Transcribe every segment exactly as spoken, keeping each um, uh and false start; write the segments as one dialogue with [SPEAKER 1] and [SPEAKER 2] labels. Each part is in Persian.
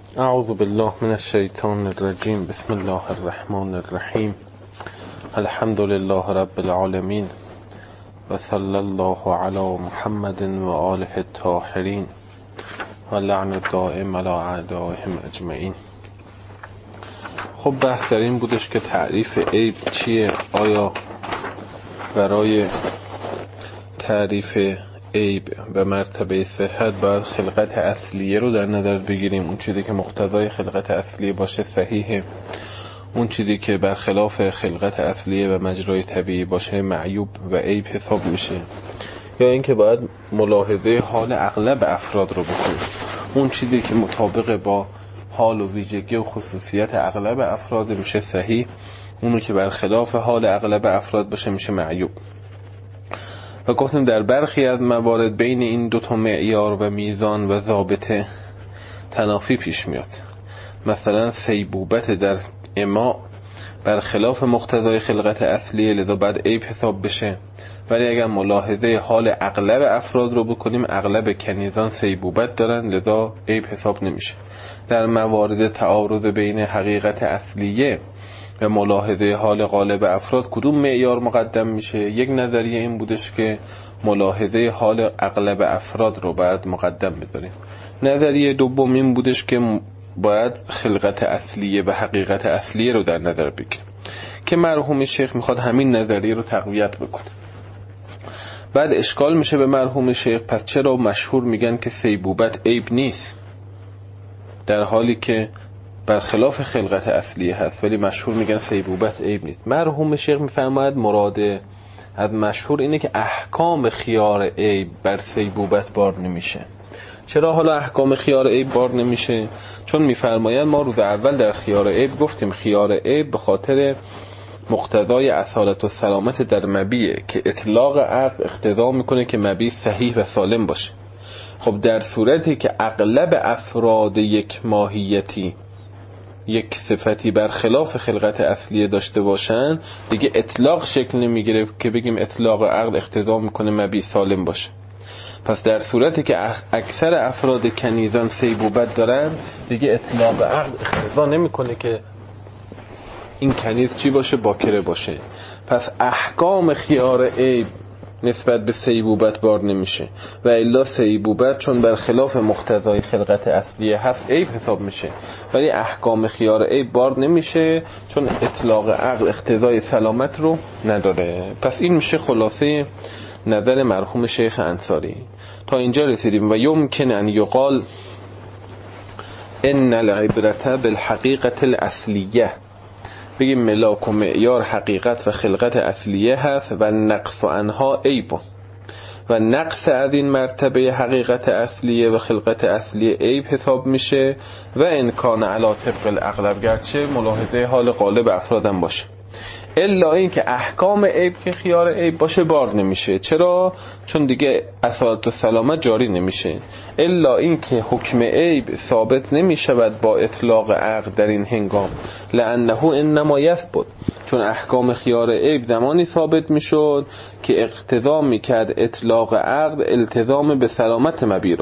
[SPEAKER 1] اعوذ بالله من الشیطان الرجیم. بسم الله الرحمن الرحیم. الحمد لله رب العالمین و صلی الله علی محمد و آله الطاهرین و لعن الدائم علی اعدائهم اجمعین. خب بحث در این بودش که تعریف عیب چیه؟ آیا برای تعریف عیب به مرتبه صحت باید خلقت اصلیه رو در نظر بگیریم، اون چیزی که مقتضای خلقت اصلیه باشه صحیحه، اون چیزی که برخلاف خلقت اصلیه و مجرای طبیعی باشه معیوب و عیب حساب میشه، یا اینکه باید ملاحظه حال اغلب افراد رو بکنیم، اون چیزی که مطابق با حال و ویژگی و خصوصیت اغلب افراد میشه صحیح، اونو که برخلاف حال اغلب افراد باشه میشه معیوب. و گفتیم در برخی از موارد بین این دو تا معیار و میزان و ضابطه تنافی پیش میاد. مثلا سیبوبت در اماء برخلاف مقتضای خلقت اصلیه، لذا بعد عیب حساب بشه، ولی اگر ملاحظه حال اغلب افراد رو بکنیم، اغلب کنیزان سیبوبت دارن، لذا عیب حساب نمیشه. در موارد تعارض بین حقیقت اصلیه و ملاحظه حال غالب افراد کدوم معیار مقدم میشه؟ یک نظریه این بودش که ملاحظه حال اغلب افراد رو باید مقدم بذاریم. نظریه دوم این بودش که باید خلقت اصلیه و حقیقت اصلیه رو در نظر بگیریم، که مرحوم شیخ میخواد همین نظریه رو تقویت بکنه. بعد اشکال میشه به مرحوم شیخ، پس چرا مشهور میگن که سیبوبت عیب نیست، در حالی که برخلاف خلقت اصلیه هست، ولی مشهور میگن سیبوبت عیب نیست؟ مرحوم شیخ میفرماید مراد از مشهور اینه که احکام خیار عیب بر سیبوبت بار نمیشه. چرا حالا احکام خیار عیب بار نمیشه؟ چون میفرماید ما روز اول در خیار عیب گفتیم خیار عیب به خاطر مقتضای اصالت و سلامت در مبیه که اطلاق عقل اقتضا میکنه که مبی صحیح و سالم باشه. خب در صورتی که اغلب افراد یک ماهیتی یک صفتی برخلاف خلقت اصلیه داشته باشن، دیگه اطلاق شکل نمیگیره که بگیم اطلاق عقل اقتضا میکنه مبی سالم باشه. پس در صورتی که اکثر افراد کنیزان سیبوبت دارن، دیگه اطلاق عقل اقتضا نمیکنه که این کنیز چی باشه؟ باکره باشه. پس احکام خیار عیب نسبت به سیبوبت بار نمیشه، و الا سیبوبت چون برخلاف مقتضای خلقت اصلیه هست عیب حساب میشه، ولی احکام خیار عیب بار نمیشه چون اطلاق عقل اقتضای سلامت رو نداره. پس این میشه خلاصه نظر مرحوم شیخ انصاری. تا اینجا رسیدیم. و یمکن ان یقال ان العبرة بالحقیقة الاصلیه، بگیم ملاک و معیار حقیقت و خلقت اصلیه هست و نقص عنها عیب، و نقص از این مرتبه حقیقت اصلیه و خلقت اصلیه عیب حساب میشه، و امکان علی طبق الاغلب، گرچه ملاحظه حال غالب افرادم باشه، الا این که احکام عیب که خیار عیب باشه بار نمیشه. چرا؟ چون دیگه اصالت و سلامت جاری نمیشه. الا این که حکم عیب ثابت نمیشود با اطلاق عقل در این هنگام، لانه انما یثبت، چون احکام خیار عیب زمانی ثابت میشد که اقتضا میکرد اطلاق عقل التزام به سلامت مبیرو،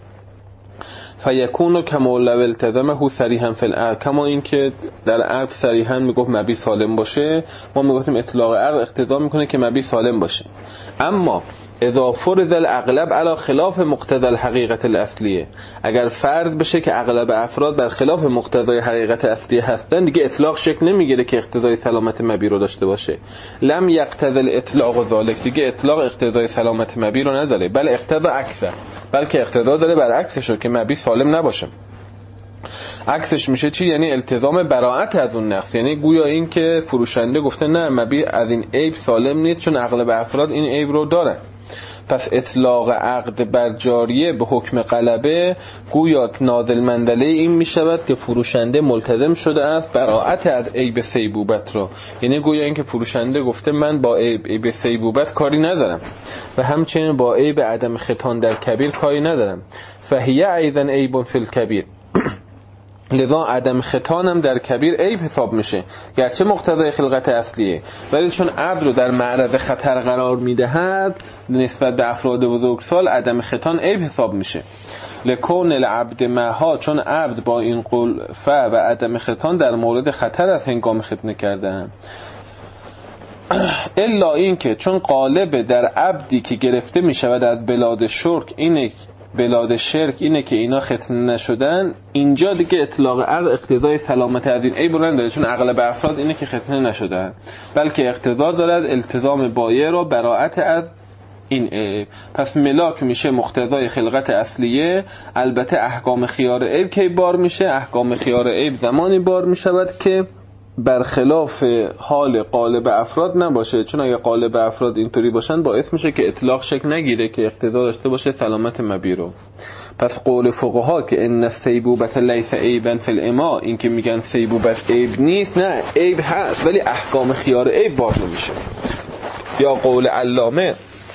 [SPEAKER 1] فیکونو کما لو التزمه صریحا فی العقل، کما این که در عقل صریحا میگفت مبی سالم باشه، ما میگفتیم اطلاق عقل اقتضا میکنه که مبی سالم باشه. اما اذا فرض الاغلب علی خلاف مقتضى الحقیقت الاصلیه، اگر فرض بشه که اغلب افراد بر خلاف مقتضای حقیقت اصلیه هستن، دیگه اطلاق شکل نمیگیره که اقتضای سلامت مبی رو داشته باشه. لم یقتضی الاطلاق ذلک، دیگه اطلاق اقتضای سلامت مبی رو نداره، بل اقتضا عکسه، بلکه اقتضا داره برعکسش که مبی سالم نباشه. عکسش میشه چی؟ یعنی التزام براءت از اون نقص، یعنی گویا این که فروشنده گفته نه مبی از این عیب سالم نیست چون اغلب افراد این عیب رو دارن. پس اطلاق عقد بر جاریه به حکم غلبه گویا نازل منزله این می شود که فروشنده ملتزم شده است براءت از عیب سیبوبت رو، یعنی گویا این که فروشنده گفته من با عیب, عیب سیبوبت کاری ندارم و همچنین با عیب عدم ختان در کبیر کاری ندارم، فهیه ایضا عیب فی الکبیر، لذا عدم ختان هم در کبیر عیب حساب میشه، گرچه مقتضای خلقت اصلیه، ولی چون عبد رو در معرض خطر قرار میدهد نسبت به افراد بزرگسال عدم ختان عیب حساب میشه. لکون العبد معها، چون عبد با این قلفه و عدم ختان در مورد خطر از هنگام ختنه کردن. الا این که چون قالب در عبدی که گرفته می شود از بلاد شرک اینه بلاد شرک اینه که اینا ختنه نشدن، اینجا دیگه اطلاق عقل اقتضای سلامت از این عیب نداره، چون اغلب افراد اینه که ختنه نشدن، بلکه اقتضا دارد التزام بایع را براءت از این عیب. پس ملاک میشه مقتضای خلقت اصلیه. البته احکام خیار عیب کی بار میشه؟ احکام خیار عیب زمانی بار میشود که برخلاف حال قالب افراد نباشه، چون اگه قالب افراد اینطوری باشن باعث میشه که اطلاق شکل نگیره که اقتضا داشته باشه سلامت مبی رو. پس قول فقها که ان السیبوبة لیس عیبا فی الاماء، این که میگن سیبوبت عیب نیست، نه عیب هست ولی احکام خیار عیب بار نمیشه. یا قول علامه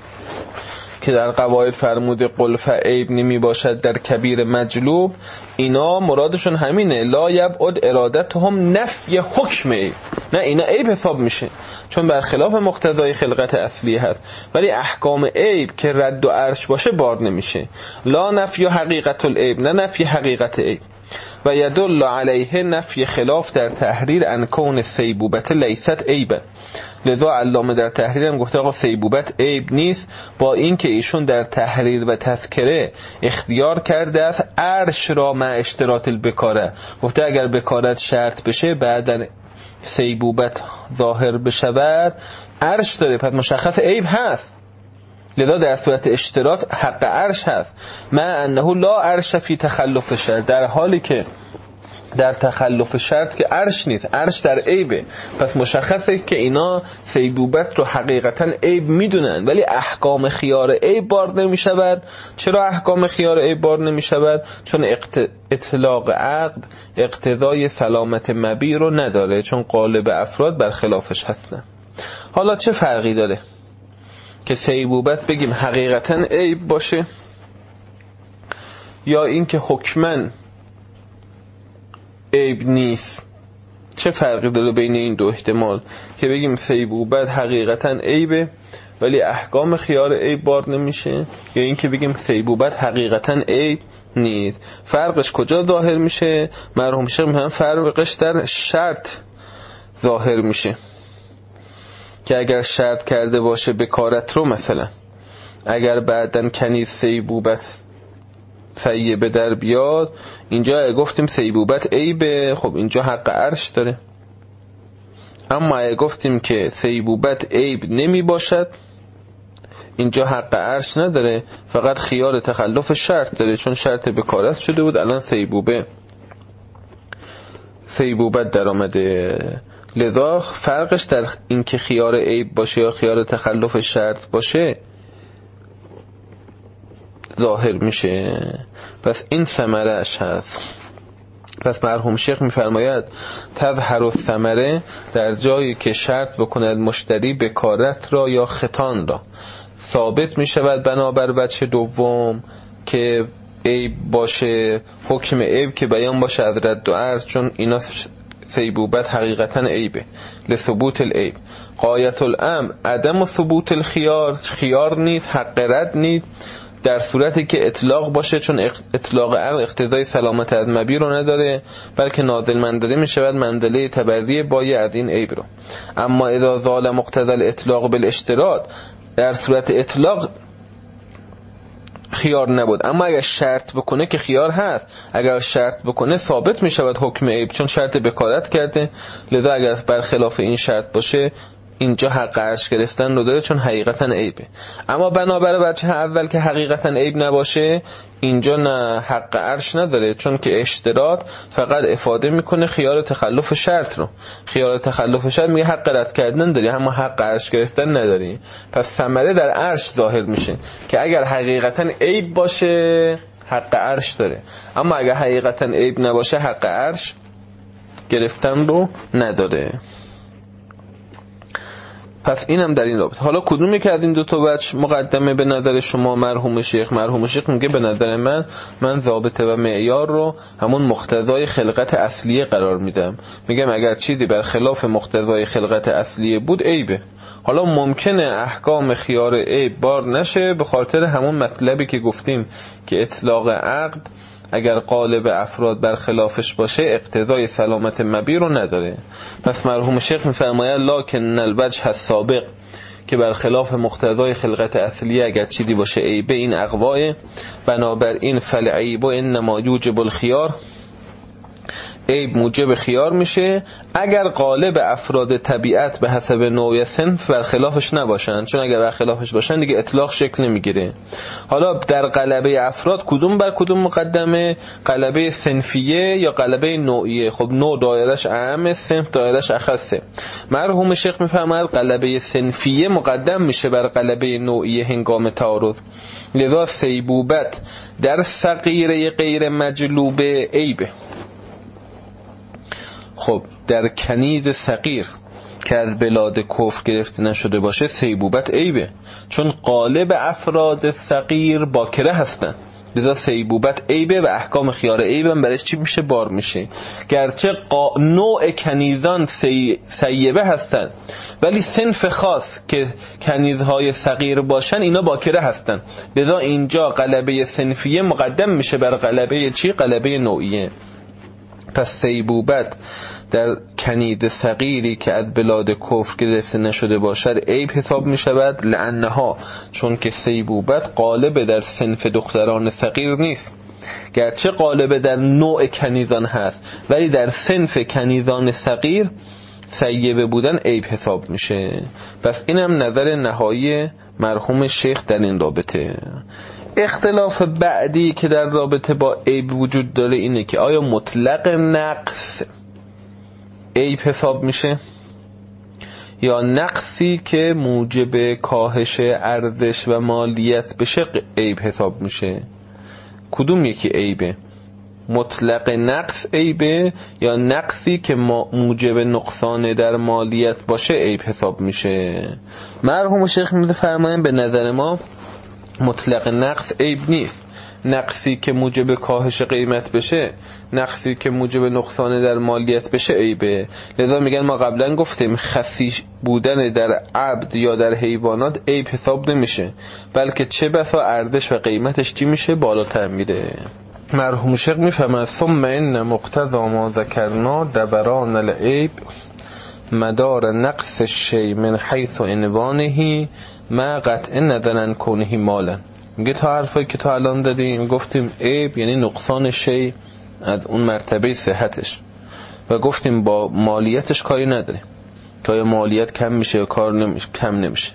[SPEAKER 1] که در قواعد فرموده قلف عیب نمی باشد در کبیر مجلوب، اینا مرادشون همینه، لا یبعد ارادتهم نفی حکم عیب، نه اینا عیب حساب میشه چون برخلاف مقتضای خلقت اصلی هست، ولی احکام عیب که رد و عرش باشه بار نمیشه. لا نفی حقیقت العیب، نه نفی حقیقت عیب. و یدل علیه نفی خلاف در تحریر ان کون سیبوبت لیست عیبا. لذا علامه در تحریر هم گفته آقا سیبوبت عیب نیست، با این که ایشون در تحریر و تذکره اختیار کرده است عرش را مع اشتراط البکاره، گفته اگر بکارت شرط بشه بعدن سیبوبت ظاهر بشود عرش داره، پس مشخص عیب هست. لذا در صورت اشتراط حق عرش هست، مع انه لا عرش فی تخلف شرط، در حالی که در تخلف شرط که عرش نیست، عرش در عیبه. پس مشخصه که اینا سیبوبت رو حقیقتا عیب میدونن ولی احکام خیار عیب بار نمی شود. چرا احکام خیار عیب بار نمی شود؟ چون اطلاق عقد اقتضای سلامت مبی رو نداره، چون قالب افراد برخلافش هستن. حالا چه فرقی داره که سیبوبت بگیم حقیقتا عیب باشه یا این که حکمن عیب نیست؟ چه فرقی داره بین این دو احتمال که بگیم سیبوبت حقیقتا عیبه ولی احکام خیار عیب بار نمیشه، یا این که بگیم سیبوبت حقیقتا عیب نیست؟ فرقش کجا ظاهر میشه؟ مرحوم شیخ میگن فرقش در شرط ظاهر میشه که اگر شرط کرده باشه بکارت رو، مثلا اگر بعدن کنیز سیبوبت سیبه در بیاد، اینجا گفتیم سیبوبت عیبه، خب اینجا حق عرش داره. اما اگه گفتیم که سیبوبت عیب نمی باشد، اینجا حق عرش نداره، فقط خیار تخلف شرط داره، چون شرط بکارت شده بود الان سیبوبه سیبوبت در آمده. لذا فرقش در این که خیار عیب باشه یا خیار تخلف شرط باشه ظاهر میشه. پس این ثمرهش هست. پس مرحوم شیخ میفرماید تظهر الثمره، در جایی که شرط بکند مشتری بکارت را یا ختان را، ثابت میشود بنابر وجه دوم که عیب باشه، حکم عیب که بیان باشه از رد و عرض، چون اینا سیبوبت حقیقتا عیبه لثبوت العیب. غایت الامر عدم ثبوت الخيار، خیار نیست، حق رد نیست در صورتی که اطلاق باشه، چون اطلاق عقل اقتضای سلامت از مبی رو نداره، بلکه نازل منزله می شود منزله تبری بایع از این عیب رو. اما اذا زال مقتضی الاطلاق بالاشتراط، در صورت اطلاق خیار نبود، اما اگر شرط بکنه که خیار هست، اگر شرط بکنه ثابت می شود حکم عیب، چون شرط بکارت کرده. لذا اگر برخلاف این شرط باشه اینجا حق عرش گرفتن رو داره، چون حقیقتا عیبه. اما بنابر وجه اول که حقیقتا عیب نباشه، اینجا نه حق عرش نداره، چون که اشتراط فقط افاده میکنه خیار تخلف شرط رو. خیار تخلف شرط میگه حق رد کردن داری اما حق عرش گرفتن نداری. پس ثمره در عرش ظاهر میشه که اگر حقیقتا عیب باشه حق عرش داره، اما اگر حقیقتا عیب نباشه حق عرش گرفتن رو نداره. پس اینم در این رابطه. حالا کدومی که از این دو تا وجه مقدمه به نظر شما مرحوم شیخ؟ مرحوم شیخ میگه به نظر من من ضابطه و معیار رو همون مقتضای خلقت اصلیه قرار میدم. میگم اگر چیزی بر خلاف مقتضای خلقت اصلیه بود عیبه. حالا ممکنه احکام خیار عیب بار نشه به خاطر همون مطلبی که گفتیم که اطلاق عقد اگر قالب افراد بر خلافش باشه اقتضای سلامت مبی رو نداره. پس مرحوم شیخ میفرماید لکن الوجه السابق که بر خلاف مقتضای خلقت اصلی اگر چیزی باشه عیبه، این اقواه بنابراین فالعیب انما یوجب الخیار، عیب موجب خیار میشه اگر قالب افراد طبیعت به حسب نوع صنف بر خلافش نباشن، چون اگر بر خلافش باشن دیگه اطلاق شکل نمیگیره. حالا در قلبه افراد کدوم بر کدوم مقدمه؟ قلبه صنفیه یا قلبه نوعیه؟ خب نوع دایرش اعم، صنف دایرش اخصه. مرحوم شیخ میفرماید قلبه صنفیه مقدم میشه بر قلبه نوعیه هنگام تعارض، لذا سیبوبت در صغیره غیر مجلوبه عیبه. خب در کنیز صغیر که از بلاد کفر گرفته نشده باشه سیبوبت عیبه، چون قالب افراد صغیر باکره هستن، لذا سیبوبت عیبه و احکام خیار عیبم برش چی میشه؟ بار میشه. گرچه قا... نوع کنیزان سی... سیبه هستن ولی صنف خاص که کنیزهای صغیر باشن اینا باکره هستن، لذا اینجا قلبه صنفیه مقدم میشه بر قلبه چی؟ قلبه نوعیه. پس سیبوبت در کنید صغیری که از بلاد کفر گرفته نشده باشد عیب حساب می شود، لعنها چون که سیبوبت غالب در صنف دختران صغیر نیست، گرچه غالب در نوع کنیزان هست ولی در صنف کنیزان صغیر سیبه بودن عیب حساب میشه. پس اینم نظر نهایی مرحوم شیخ در این رابطه. اختلاف بعدی که در رابطه با عیب وجود داره اینه که آیا مطلق نقص عیب حساب میشه یا نقصی که موجب کاهش ارزش و مالیت بشه عیب حساب میشه؟ کدوم یکی عیبه؟ مطلق نقص عیبه یا نقصی که موجب نقصان در مالیت باشه عیب حساب میشه؟ مرحوم شیخ میفرمایند به نظر ما مطلق نقص عیب نیست، نقصی که موجب کاهش قیمت بشه، نقصی که موجب نقصان در مالیت بشه عیبه. لذا میگن ما قبلا گفتیم خسی بودن در عبد یا در حیوانات عیب حساب نمیشه، بلکه چه بسا ارزش و قیمتش چی میشه؟ بالاتر میره. مرحوم شیخ میفهمه ثم ان مقتضی ما ذکرنا دبران العیب مدار نقص الشیء من حیث عنوانه ما قطع نظرا کونه مالا. میگه تا حرفایی که تا الان دادیم گفتیم عیب یعنی نقصان شی از اون مرتبه صحتش و گفتیم با مالیتش کاری نداره که آیا مالیت کم میشه یا کار نمیشه کم نمیشه.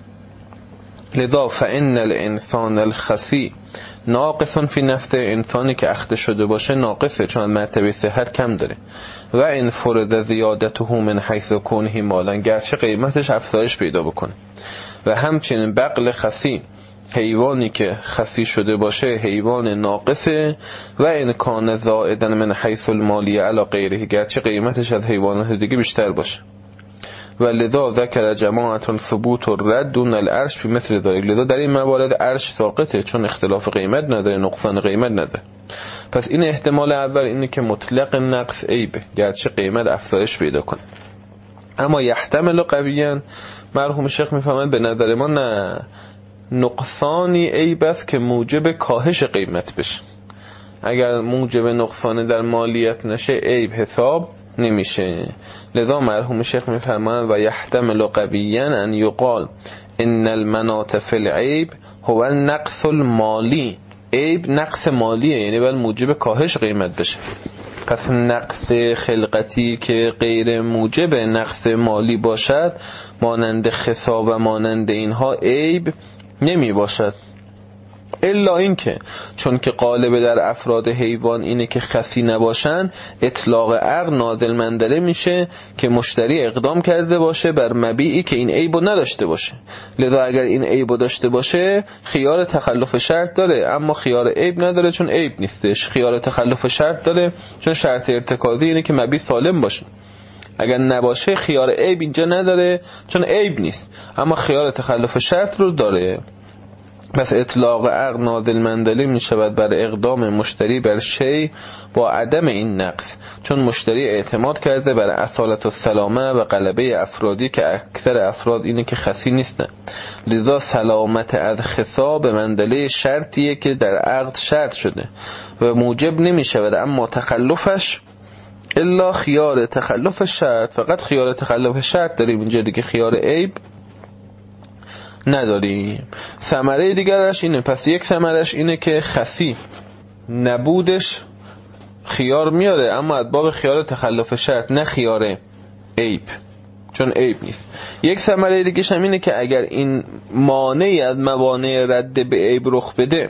[SPEAKER 1] لذا فان الانسان الخسی ناقص فی نفس، انسانی که اخته شده باشه ناقصه چون از مرتبه صحت کم داره. و ان فرض زیادته من حیث کونه مالا، گرچه قیمتش افزایش پیدا بکنه. و همچنین بغل خسی، حیوانی که خسی شده باشه حیوان ناقصه. و ان کان زائدا من حیث المالیه علی غیره، گرچه قیمتش از حیوانات دیگه بیشتر باشه. و لذا ذکر جماعت ثبوت الرد دون العرش فی مثل ذلك، لذا در این موارد عرش ساقطه چون اختلاف قیمت نداره، نقصان قیمت نداره. پس این احتمال اول اینه که مطلق نقص عیبه گرچه قیمت افزایش پیدا کنه. اما یحتمل قویاً مرحوم شیخ میفهمن به نظر ما نه، نقصانی عیب است که موجب کاهش قیمت بشه. اگر موجب نقصان در مالیت نشه عیب حساب نمیشه. لذا مرحوم شیخ میفرمایند و یحتمل قویاً ان یقال ان المناط فی العیب هو النقص المالی، عیب نقص مالیه یعنی باید موجب کاهش قیمت بشه. پس نقص خلقتی که غیر موجب نقص مالی باشد مانند خسا و مانند اینها عیب نمی باشد، الا این که چون که غالب در افراد حیوان اینه که خسی نباشن اطلاق عقل نازل منزله میشه که مشتری اقدام کرده باشه بر مبیعی که این عیبو نداشته باشه. لذا اگر این عیبو داشته باشه خیار تخلف شرط داره، اما خیار عیب نداره چون عیب نیستش. خیار تخلف شرط داره چون شرط ارتکازی اینه که مبیع سالم باشه. اگر نباشه خیار عیب اینجا نداره چون عیب نیست، اما خیار تخلف شرط رو داره. پس اطلاق عقد نازل منزله می شود بر اقدام مشتری بر شی با عدم این نقص، چون مشتری اعتماد کرده بر اصالت و سلامه و غلبه افرادی که اکثر افراد اینه که خسی نیستن، لذا سلامت از خصا به منزله شرطیه که در عقد شرط شده و موجب نمی شود، اما تخلفش الا خیار تخلف شرط، فقط خیار تخلف شرط داریم اینجا دیگه، خیار عیب نداریم. ثمره دیگرش اینه، پس یک ثمرش اینه که خفی نبودش خیار میاره، اما از باب خیار تخلف شرط نه خیار عیب، چون عیب نیست. یک ثمره دیگه‌ش هم اینه که اگر این مانعی از موانع رد به عیب رخ بده،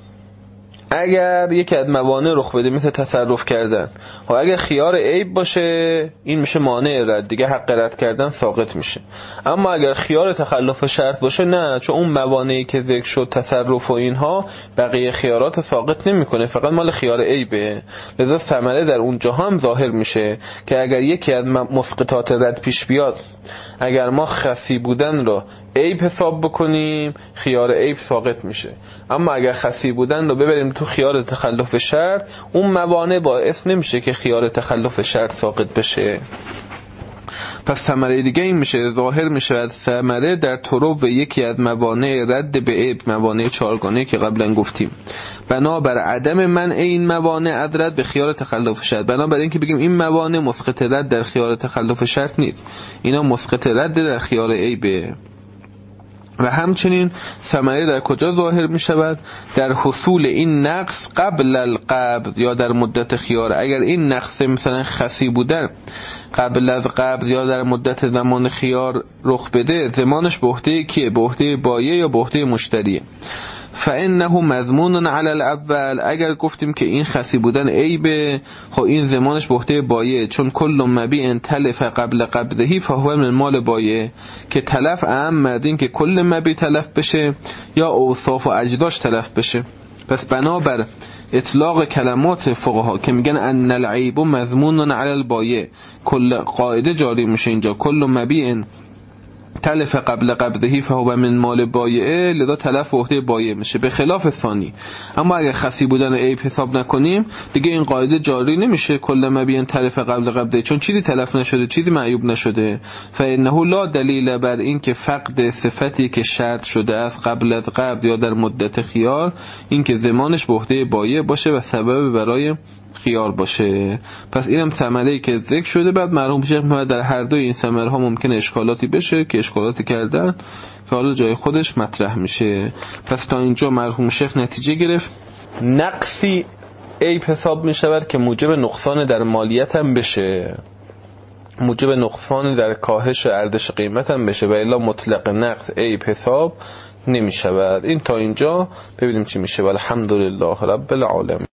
[SPEAKER 1] اگر یکی از موانع رخ بده مثل تصرف کردن و اگر خیار عیب باشه این میشه مانع رد، دیگه حق رد کردن ساقط میشه. اما اگر خیار تخلف شرط باشه نه، چون اون موانعی که ذکر شد تصرف و اینها بقیه خیارات ساقط نمیکنه، فقط مال خیار عیبه. لذا ثمره در اونجا هم ظاهر میشه که اگر یکی از مسقطات رد پیش بیاد، اگر ما خسی بودن رو عیب حساب بکنیم خیار عیب ساقط میشه، اما اگر خسی بودن رو ببریم تو خیار تخلف شرط، اون موانع باعث نمیشه که خیار تخلف شرط ساقط بشه. پس ثمره دیگه این میشه، ظاهر میشه ثمره در طرق و یکی از موانع رد به عیب، موانع چهارگانه که قبلا گفتیم، بنابر عدم منع این موانع از رد به خیار تخلف شرط، بنابر این که بگیم این موانع مسقط رد در خیار تخلف شرط نیست، اینا مسقط رد در خیار عیبه. و همچنین ثمره در کجا ظاهر می شود؟ در حصول این نقص قبل القبض یا در مدت خیار. اگر این نقص مثلا خسی بودن قبل از قبض یا در مدت زمان خیار رخ بده، زمانش به عهده کیه؟ به عهده بایع یا به عهده مشتریه. فانه مضمون علی الاول، اگر گفتیم که این خسی بودن عیبه، خب این زمانش به عهده بایع، چون کل مبیع تلف قبل قبضه فهو من مال بایع، که تلف اعم از این که کل مبیع تلف بشه یا اوصاف و اجزاش تلف بشه. پس بنابر اطلاق کلمات فقها که میگن ان العیب مضمون علی البایع، کل قاعده جاری میشه اینجا، کل مبیع تلف قبل قبضه فهو من مال بایعه، لذا تلف به عهده بایع میشه، به خلاف ثانی. اما اگر خسی بودن عیب حساب نکنیم دیگه این قاعده جاری نمیشه، کل مبیع تلف قبل قبضه، چون چیزی تلف نشده، چیزی معیوب نشده. فانه لا دلیل بر این که فقد صفتی که شرط شده از قبل از قبض یا در مدت خیار، این که زمانش به عهده بایع باشه و سبب برای خیار باشه. پس اینم ثمره‌ای که ذکر شده. بعد مرحوم شیخ محمد در هر دوی این ثمره ها ممکنه اشکالاتی بشه که اشکالاتی کردن که حالا جای خودش مطرح میشه. پس تا اینجا مرحوم شیخ نتیجه گرفت نقصی عیب حساب میشود که موجب نقصان در مالیت هم بشه، موجب نقصان در کاهش ارزش قیمت هم بشه، و الا مطلق نقص عیب حساب نمیشود. این تا اینجا، ببینیم چی میشه. والحمدلله رب العالمین.